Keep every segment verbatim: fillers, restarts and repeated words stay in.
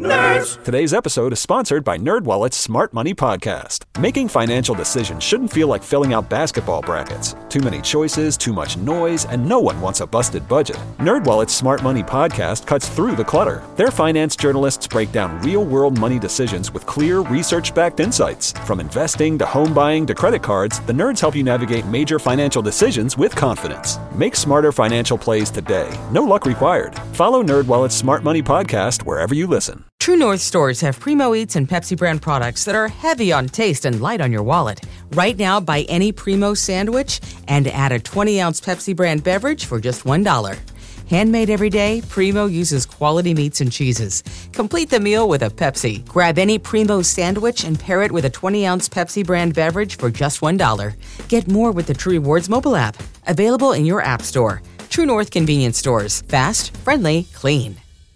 Nerds! Today's episode is sponsored by NerdWallet's Smart Money Podcast. Making financial decisions shouldn't feel like filling out basketball brackets. Too many choices, too much noise, and no one wants a busted budget. NerdWallet's Smart Money Podcast cuts through the clutter. Their finance journalists break down real-world money decisions with clear, research-backed insights. From investing to home buying to credit cards, the nerds help you navigate major financial decisions with confidence. Make smarter financial plays today. No luck required. Follow NerdWallet's Smart Money Podcast wherever you listen. True North stores have Primo Eats and Pepsi brand products that are heavy on taste and light on your wallet. Right now, buy any Primo sandwich and add a twenty ounce Pepsi brand beverage for just one dollar. Handmade every day, Primo uses quality meats and cheeses. Complete the meal with a Pepsi. Grab any Primo sandwich and pair it with a twenty ounce Pepsi brand beverage for just one dollar. Get more with the True Rewards mobile app. Available in your app store. True North convenience stores. Fast, friendly, clean.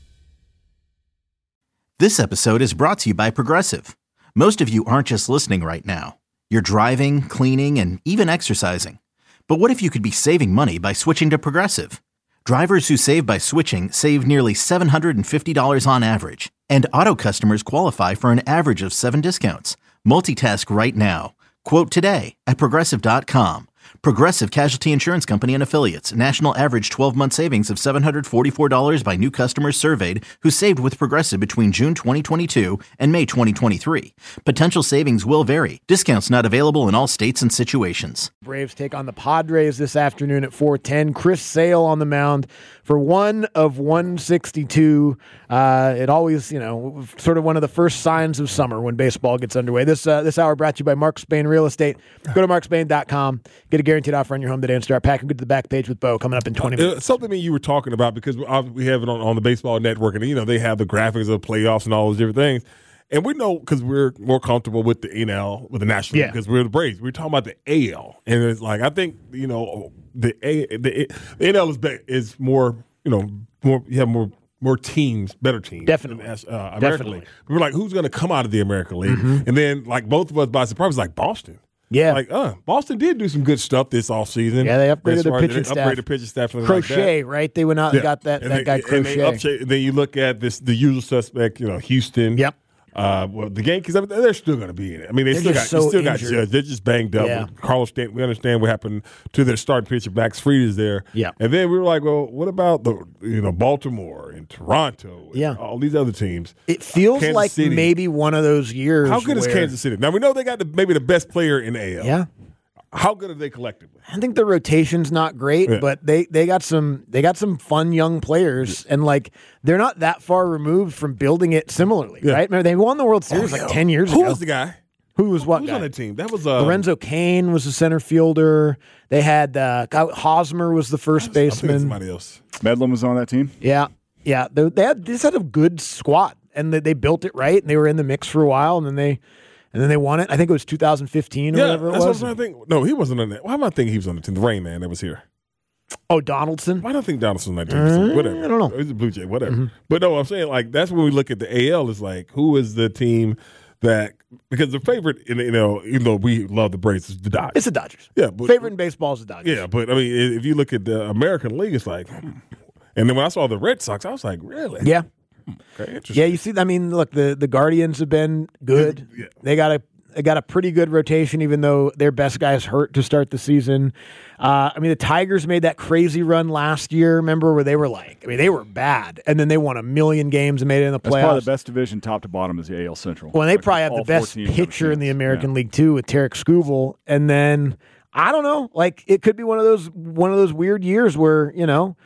This episode is brought to you by Progressive. Most of you aren't just listening right now. You're driving, cleaning, and even exercising. But what if you could be saving money by switching to Progressive? Drivers who save by switching save nearly seven hundred fifty dollars on average. And auto customers qualify for an average of seven discounts. Multitask right now. Quote today at Progressive dot com. Progressive Casualty Insurance Company and Affiliates. National average twelve-month savings of seven hundred forty-four dollars by new customers surveyed who saved with Progressive between June twenty twenty-two and May twenty twenty-three. Potential savings will vary. Discounts not available in all states and situations. Braves take on the Padres this afternoon at four ten. Chris Sale on the mound for one of one sixty-two. Uh, it always, you know, sort of one of the first signs of summer when baseball gets underway. This uh, this hour brought to you by Mark Spain Real Estate. Go to mark spain dot com. Get a guaranteed offer on your home today and start packing. Good to the back page with Bo coming up in twenty minutes. Uh, something that you were talking about, because we have it on, on the Baseball Network, and you know they have the graphics of playoffs and all those different things. And we know because we're more comfortable with the N L, with the National League, yeah. because we're the Braves. We're talking about the A L, and it's like I think you know the A, the, the N L is be, is more you know more you have more. More teams, better teams. Definitely. Than, uh, American Definitely. League. We were like, who's going to come out of the American League? Mm-hmm. And then, like, both of us by surprise, was like Boston. Yeah. Like, uh, Boston did do some good stuff this offseason. Yeah, they upgraded their pitching they staff. Upgraded pitching staff. Crochet, like right? They went out and yeah. got that, and that they, guy and Crochet. They upshade, and then you look at this, the usual suspect, you know, Houston. Yep. Uh, well, the Yankees, I mean, they're still going to be in it. I mean, they They're still got, just so they still got injured. judged. They're just banged up. Yeah. Carlos Stanton, we understand what happened to their starting pitcher, Max Fried, is there. Yeah. And then we were like, well, what about the, you know, Baltimore and Toronto and Yeah. all these other teams? It feels Kansas like City. maybe one of those years. How good is where- Kansas City? Now, we know they got the, maybe the best player in the A L. Yeah. How good are they collectively? I think the rotation's not great, Yeah. but they, they got some they got some fun young players, and like they're not that far removed from building it similarly, Yeah. right? Remember, they won the World Series Oh, like yeah. ten years Who ago. was the guy? Who was what Who was guy? on that team? That was uh, Lorenzo Cain was the center fielder. They had uh, Hosmer was the first I think it's baseman. somebody else. Medlin was on that team. Yeah, yeah. They, they had this had a good squad, and they, they built it right, and they were in the mix for a while, and then they and then they won it. I think it was two thousand fifteen or Yeah, whatever it that's was. what I'm trying to think. No, he wasn't on that. Why am I thinking he was on the team? The Rain Man that was here. Oh, Donaldson. Why do I think Donaldson on that team? Uh, whatever. I don't know. He's a Blue Jay, whatever. But no, I'm saying like that's when we look at the A L. Is like who is the team that because the favorite in you know even though we love the Braves is the Dodgers. It's the Dodgers. Yeah, but, Favorite in baseball is the Dodgers. Yeah, but I mean if you look at the American League, it's like. Hmm. And then when I saw the Red Sox, I was like, really? Yeah. Okay, interesting. Yeah, you see, I mean, look, the, the Guardians have been good. Yeah. They got a they got a pretty good rotation, even though their best guy is hurt to start the season. Uh, I mean, the Tigers made that crazy run last year, remember, where they were like, I mean, they were bad. And then they won a million games and made it in the playoffs. That's probably the best division top to bottom is the A L Central. Well, and they Like, probably have all the four best teams have a pitcher in the chance. American Yeah. League, too, with Tarek Skubal. And then, I don't know, like, it could be one of those one of those weird years where, you know,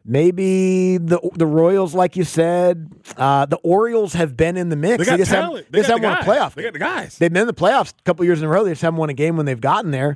maybe the the Royals, like you said, uh, the Orioles have been in the mix. They got just talent. Haven't, They just got haven't the won a guys. playoff. They got the guys. They've been in the playoffs a couple years in a row. They just haven't won a game when they've gotten there.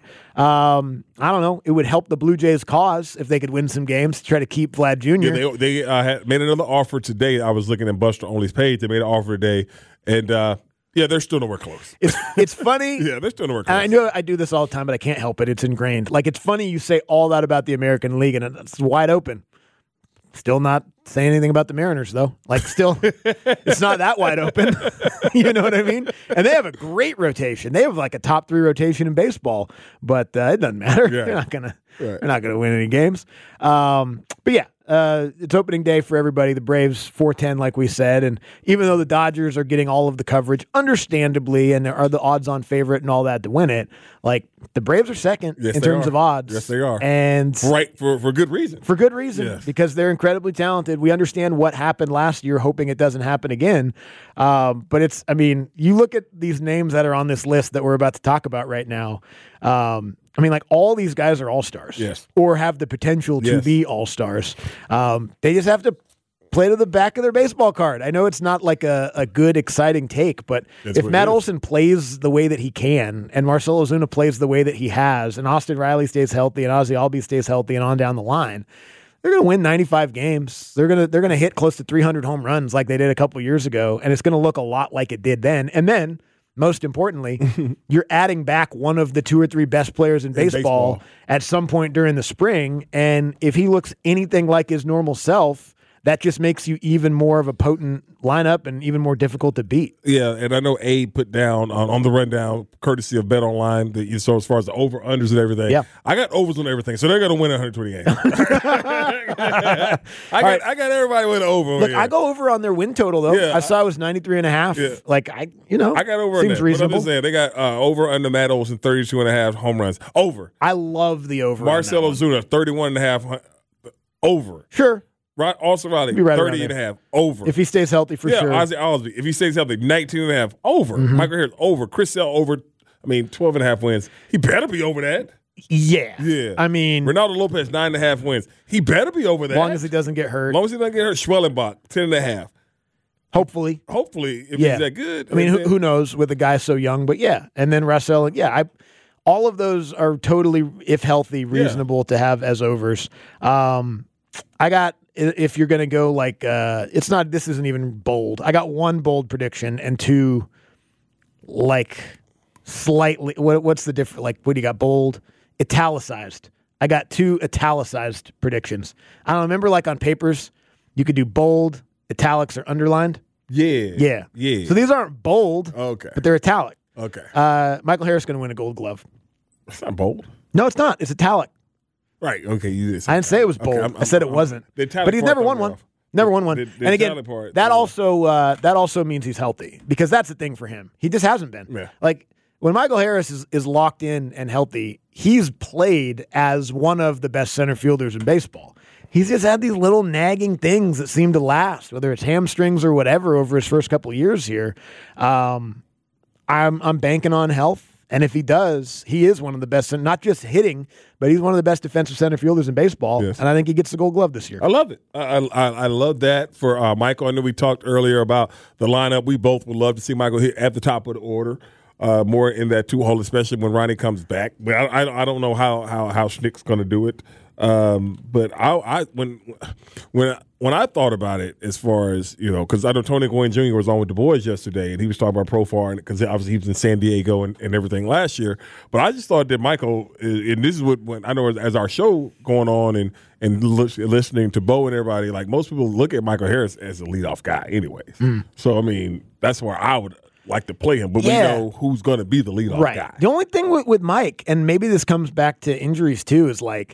Um, I don't know. It would help the Blue Jays' cause if they could win some games to try to keep Vlad Junior Yeah, they they uh, had made another offer today. I was looking at Buster Only's page. They made an offer today, and uh, yeah, they're still nowhere close. It's it's funny. Yeah, they're still nowhere And close. I know I do this all the time, but I can't help it. It's ingrained. Like, it's funny you say all that about the American League, and it's wide open. Still not say anything about the Mariners, though. Like, still, it's not that wide open. You know what I mean? And they have a great rotation. They have like a top three rotation in baseball, but uh, it doesn't matter. Yeah. They're not gonna, Right. they're not gonna win any games. Um, but yeah. Uh, it's opening day for everybody. The Braves four ten, like we said, and even though the Dodgers are getting all of the coverage, understandably, and are the odds-on favorite and all that to win it, like the Braves are second Yes, in they terms are. of odds. Yes, they are. And Right, for, for good reason. for good reason, Yes. because they're incredibly talented. We understand what happened last year, hoping it doesn't happen again. Um, but it's, I mean, you look at these names that are on this list that we're about to talk about right now. Um, I mean, like all these guys are all-stars. Yes. Or have the potential to Yes. be all-stars. Um, they just have to play to the back of their baseball card. I know it's not like a, a good, exciting take, but That's if what it Matt is. Olson plays the way that he can, and Marcell Ozuna plays the way that he has, and Austin Riley stays healthy, and Ozzie Albies stays healthy, and on down the line, they're going to win ninety-five games. They're going to they're going to hit close to three hundred home runs like they did a couple years ago, and it's going to look a lot like it did then. And then, most importantly, you're adding back one of the two or three best players in baseball, baseball. at some point during the spring, and if he looks anything like his normal self, that just makes you even more of a potent lineup and even more difficult to beat. Yeah, and I know Abe put down on, on the rundown, courtesy of Bet Online, the, so as far as the over-unders and everything. Yeah. I got overs on everything, so they're going to win one hundred twenty games. I, got, right. I got everybody with an over. Look, here. I go over on their win total, though. Yeah, I saw it was ninety-three and a half. Yeah. Like, I, you know, I got over on seems that. reasonable. But I'm just saying, they got uh, over under Matt Olson, thirty-two and a half home runs. Over. I love the over. on that Marcell one. Ozuna, thirty-one and a half. hu- Over. Sure. Right, Austin Riley, Be right around thirty and a there. half. Over. If he stays healthy, for yeah, sure. Ozzie Osby, if he stays healthy, nineteen and a half. Over. Mm-hmm. Michael Harris, over. Chris Sale, over. I mean, twelve and a half wins. He better be over that. Yeah. Yeah. I mean, as Ronaldo Lopez, nine and a half wins. He better be over that. long as he doesn't get hurt, As long as he doesn't get hurt. Schwellenbach, ten and a half. hopefully. Hopefully, if Yeah. he's that good. I mean, And who, then- who knows with a guy so young, but yeah. And then Russell, yeah, I, all of those are totally, if healthy, reasonable to have as overs. Um, I got, i- if you're going to go like, uh, it's not, this isn't even bold. I got one bold prediction and two, like, slightly, what, what's the difference? Like, what do you got? Bold, italicized. I got two italicized predictions. I don't remember, like on papers, you could do bold, italics, or underlined. Yeah. Yeah. Yeah. So these aren't bold, Okay. but they're italic. Okay. Uh, Michael Harris is going to win a gold glove. It's not bold. No, it's not. It's italic. Right. Okay. You did say I didn't say it was Okay, bold. I'm- I said it I'm- wasn't. the italic But he's part never threw won me one. off. Never won one. The- the and again, italic part, that yeah. also uh, that also means he's healthy because that's the thing for him. He just hasn't been. Yeah. Like when Michael Harris is, is locked in and healthy, he's played as one of the best center fielders in baseball. He's just had these little nagging things that seem to last, whether it's hamstrings or whatever, over his first couple of years here. Um, I'm I'm banking on health. And if he does, he is one of the best, not just hitting, but he's one of the best defensive center fielders in baseball. Yes. And I think he gets the gold glove this year. I love it. I, I I love that for uh, Michael. I know we talked earlier about the lineup. We both would love to see Michael hit at the top of the order, uh, more in that two hole, especially when Ronnie comes back. But I I, I don't know how how how Schnick's going to do it. Um, but I, I when when when I thought about it, as far as you know, because I know Tony Gwynn Junior was on with the boys yesterday, and he was talking about Profar, and because obviously he was in San Diego and, and everything last year. But I just thought that Michael, and this is what when I know as, as our show going on and and lis- listening to Bo and everybody, like most people look at Michael Harris as a leadoff guy, anyways. Mm. So I mean, that's where I would like to play him, but Yeah. we know who's going to be the leadoff Right. guy. The only thing with, with Mike, and maybe this comes back to injuries too, is like,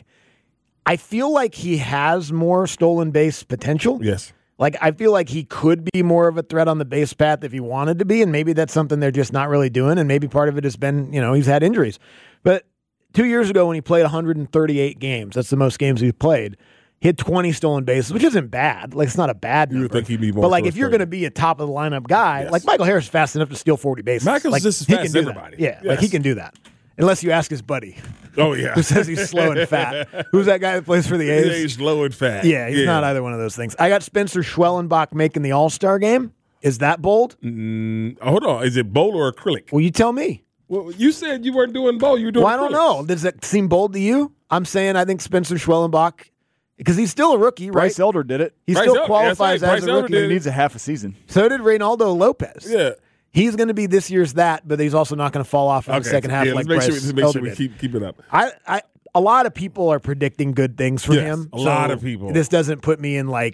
I feel like he has more stolen base potential. Yes. Like, I feel like he could be more of a threat on the base path if he wanted to be, and maybe that's something they're just not really doing, and maybe part of it has been, you know, he's had injuries. But two years ago when he played one hundred thirty-eight games, that's the most games he's played, he had twenty stolen bases, which isn't bad. Like, it's not a bad You would number. think he'd be more But, like, close if you're to going it. to be a top-of-the-lineup guy, Yes. like, Michael Harris is fast enough to steal forty bases. Michael's like, just as he fast can as do that. everybody. Yeah, like, Yes. he can do that. Unless you ask his buddy, Oh yeah. who says he's slow and fat. Who's that guy that plays for the Yeah, A's? he's low and fat. Yeah, he's not either one of those things. I got Spencer Schwellenbach making the All-Star game. Is that bold? Mm, hold on. Is it bowl or acrylic? Well, you tell me. Well, you said you weren't doing bowl. You were doing Well, I don't acrylics. know. Does that seem bold to you? I'm saying I think Spencer Schwellenbach, because he's still a rookie, right? Bryce Elder did it. He Bryce still Elder- qualifies that's right. as Bryce a Elder rookie. did He it. needs a half a season. So did Reynaldo Lopez. Yeah. He's going to be this year's that, but he's also not going to fall off in Okay. the second half yeah, like let's make sure, Bryce let's make Elder sure we did. keep keep it up. I, I, a lot of people are predicting good things for Yes, him. a lot so of people. This doesn't put me in like,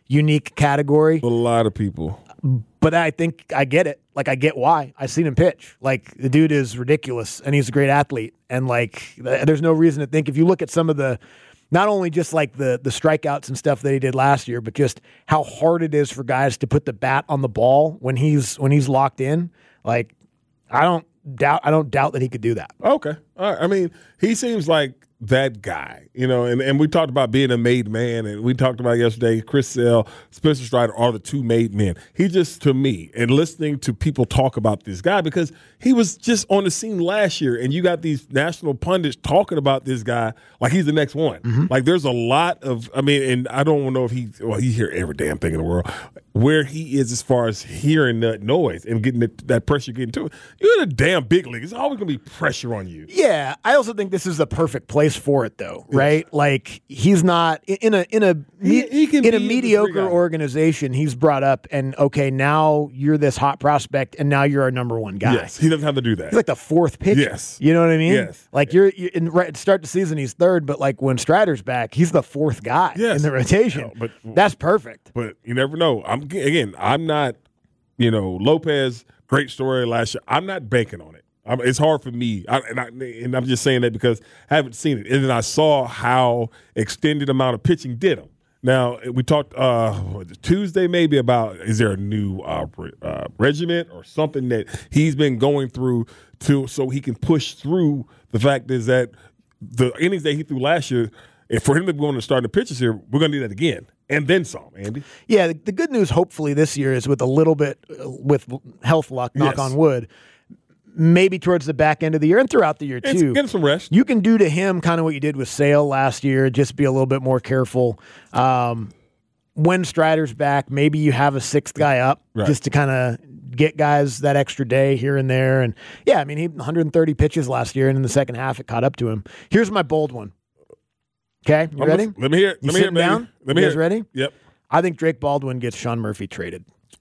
unique category. A lot of people. But I think I get it. Like, I get why. I've seen him pitch. Like, the dude is ridiculous, and he's a great athlete. And, like, th- there's no reason to think, if you look at some of the, not only just, like, the the strikeouts and stuff that he did last year, but just how hard it is for guys to put the bat on the ball when he's when he's locked in. Like, I don't doubt I don't doubt that he could do that. Okay. All right. I mean, he seems like that guy, you know, and, and we talked about being a made man, and we talked about yesterday, Chris Sale, Spencer Strider are the two made men. He just, to me, and listening to people talk about this guy, because he was just on the scene last year, and you got these national pundits talking about this guy like he's the next one. Mm-hmm. Like, there's a lot of, I mean, and I don't know if he, well, he hear every damn thing in the world, where he is as far as hearing that noise and getting it, that pressure getting to it. You're in a damn big league. It's always going to be pressure on you. Yeah, I also think this is the perfect place for it, though, right? Yes. Like, he's not in a in a he, he can in a be mediocre organization. He's brought up, and okay, now you're this hot prospect, and now you're our number one guy. Yes, he doesn't have to do that. He's like the fourth pitcher. Yes, you know what I mean. Yes, like you're, you're in right, start the season, he's third, but like when Strider's back, he's the fourth guy yes. in the rotation. No, but that's perfect. But you never know. I'm again. I'm not. You know, Lopez, great story last year. I'm not banking on it. I'm, it's hard for me, I, and, I, and I'm just saying that because I haven't seen it. And then I saw how extended amount of pitching did him. Now, we talked uh, Tuesday maybe about is there a new uh, uh, regiment or something that he's been going through to so he can push through the fact is that the innings that he threw last year, if for him to go on to start the pitches here, we're going to do that again. And then some, Andy. Yeah, the, the good news hopefully this year is with a little bit uh, with health luck, knock yes. on wood, maybe towards the back end of the year and throughout the year, too. It's, get some rest. You can do to him kind of what you did with Sale last year, just be a little bit more careful. Um, when Strider's back, maybe you have a sixth guy up right. just to kind of get guys that extra day here and there. And, yeah, I mean, he had one hundred thirty pitches last year, and in the second half it caught up to him. Here's my bold one. Okay, you I'm ready? Let me hear it. You Let me hear it, baby. down? Let me you hear guys it. ready? Yep. I think Drake Baldwin gets Sean Murphy traded.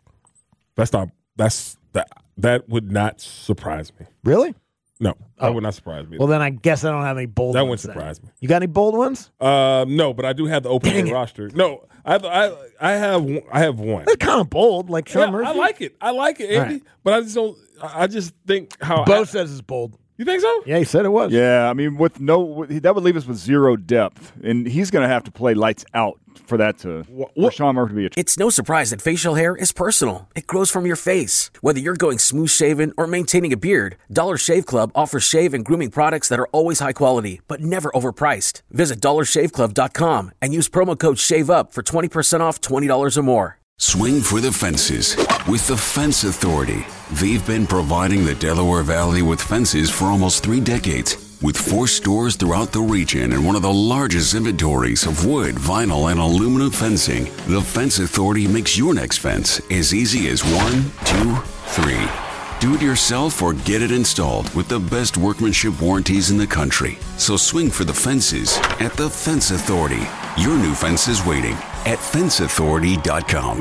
That's not – that's that. That would not surprise me. Really? No, that oh. would not surprise me. Well, then I guess I don't have any bold that ones. That wouldn't surprise then. me. You got any bold ones? Uh, no, but I do have the opening roster. No, I have, I I have I have one. That's kind of bold, like Sean yeah, Murphy. I like it. I like it, Andy. Right. But I just don't. I just think how Bo I, says it's bold. You think so? Yeah, he said it was. Yeah, I mean, with no, that would leave us with zero depth, and he's going to have to play lights out for that to what, for Sean Murphy to be a. It's no surprise that facial hair is personal. It grows from your face. Whether you're going smooth shaven or maintaining a beard, Dollar Shave Club offers shave and grooming products that are always high quality but never overpriced. Visit dollar shave club dot com and use promo code SHAVEUP for twenty percent off twenty dollars or more. Swing for the fences with the Fence Authority. They've been providing the Delaware Valley with fences for almost three decades. With four stores throughout the region and one of the largest inventories of wood, vinyl, and aluminum fencing, the Fence Authority makes your next fence as easy as one, two, three. Do it yourself or get it installed with the best workmanship warranties in the country. So swing for the fences at the Fence Authority. Your new fence is waiting at fence authority dot com.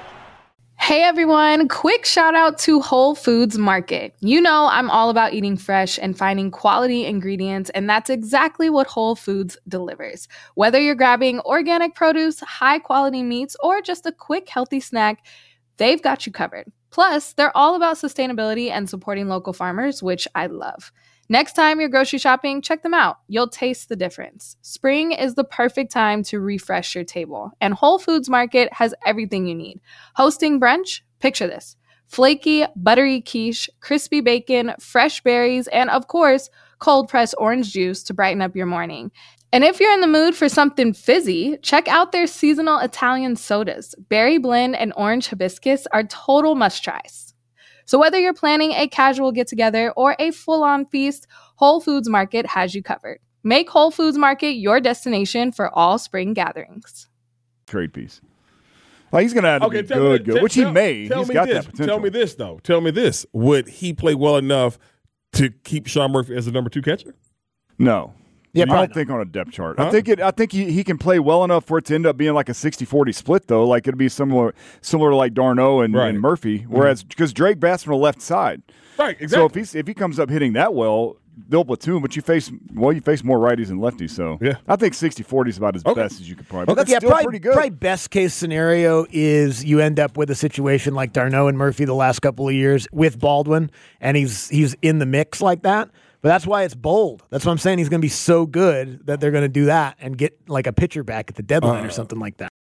Hey everyone, quick shout out to Whole Foods Market. You know I'm all about eating fresh and finding quality ingredients, and that's exactly what Whole Foods delivers. Whether you're grabbing organic produce, high quality meats, or just a quick healthy snack, they've got you covered. Plus, they're all about sustainability and supporting local farmers, which I love. Next time you're grocery shopping, check them out. You'll taste the difference. Spring is the perfect time to refresh your table, and Whole Foods Market has everything you need. Hosting brunch? Picture this. Flaky, buttery quiche, crispy bacon, fresh berries, and of course, cold-pressed orange juice to brighten up your morning. And if you're in the mood for something fizzy, check out their seasonal Italian sodas. Berry blend and orange hibiscus are total must-tries. So whether you're planning a casual get-together or a full-on feast, Whole Foods Market has you covered. Make Whole Foods Market your destination for all spring gatherings. Trade piece. Well, he's going to have to okay, be tell good, me, good, tell, which he may. Tell he's me got this. that potential. Tell me this, though. Tell me this. Would he play well enough to keep Sean Murphy as the number two catcher? No. Yeah, I don't not. think on a depth chart. Huh? I think it. I think he, he can play well enough for it to end up being like a sixty forty split, though. Like it'd be similar similar to like Darno and, right. and Murphy. Whereas because mm-hmm. Drake bats from the left side, right? Exactly. So if he's if he comes up hitting that well, they'll platoon, but you face well, you face more righties than lefties. So yeah. I think sixty forty is about as Okay. best as you could probably. But Okay, that's yeah, still probably, pretty good. probably best case scenario is you end up with a situation like Darno and Murphy the last couple of years with Baldwin, and he's he's in the mix like that. But that's why it's bold. That's what I'm saying. He's going to be so good that they're going to do that and get like a pitcher back at the deadline uh, or something like that.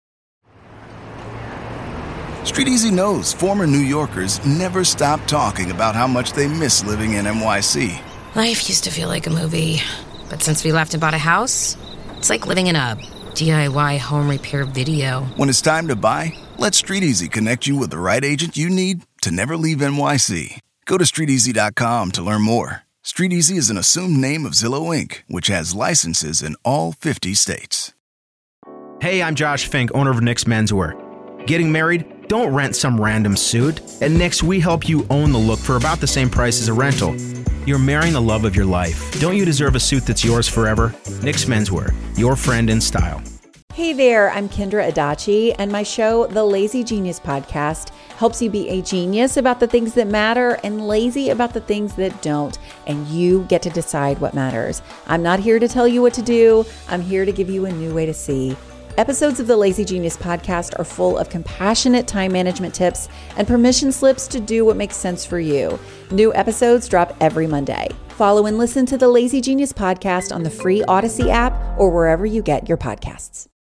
Street Easy knows former New Yorkers never stop talking about how much they miss living in N Y C. Life used to feel like a movie, but since we left and bought a house, it's like living in a D I Y home repair video. When it's time to buy, let Street Easy connect you with the right agent you need to never leave N Y C. Go to street easy dot com to learn more. Street Easy is an assumed name of Zillow Incorporated, which has licenses in all fifty states. Hey, I'm Josh Fink, owner of Nick's Menswear. Getting married? Don't rent some random suit. At Nick's, we help you own the look for about the same price as a rental. You're marrying the love of your life. Don't you deserve a suit that's yours forever? Nick's Menswear, your friend in style. Hey there, I'm Kendra Adachi, and my show, The Lazy Genius Podcast, helps you be a genius about the things that matter and lazy about the things that don't, and you get to decide what matters. I'm not here to tell you what to do. I'm here to give you a new way to see. Episodes of the Lazy Genius Podcast are full of compassionate time management tips and permission slips to do what makes sense for you. New episodes drop every Monday. Follow and listen to the Lazy Genius Podcast on the free Odyssey app or wherever you get your podcasts.